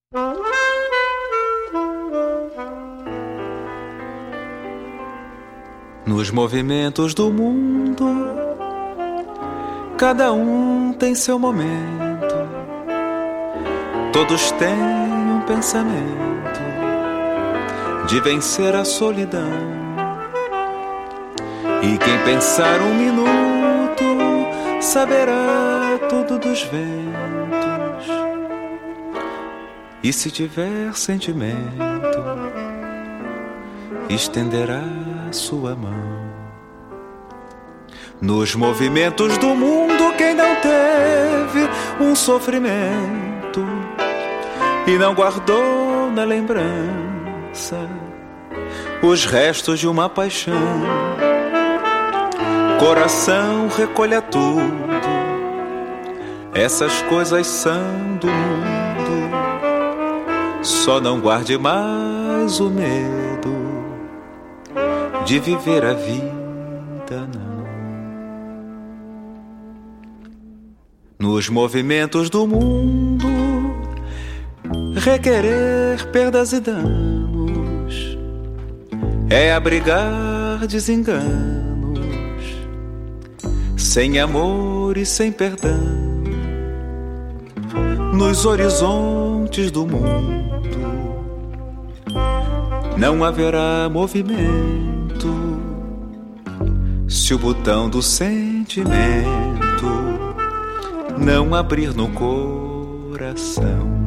Nos movimentos do mundo, cada um tem seu momento. Todos têm um pensamento de vencer a solidão. E quem pensar um minuto saberá tudo dos ventos. E se tiver sentimento, estenderá sua mão. Nos movimentos do mundo, quem não teve um sofrimento e não guardou na lembrança os restos de uma paixão, coração recolha tudo, essas coisas são do mundo. Só não guarde mais o medo de viver a vida, não. Nos movimentos do mundo, requerer perdas e danos é abrigar desenganos, sem amor e sem perdão. Nos horizontes do mundo não haverá movimento se o botão do sentimento não abrir no coração.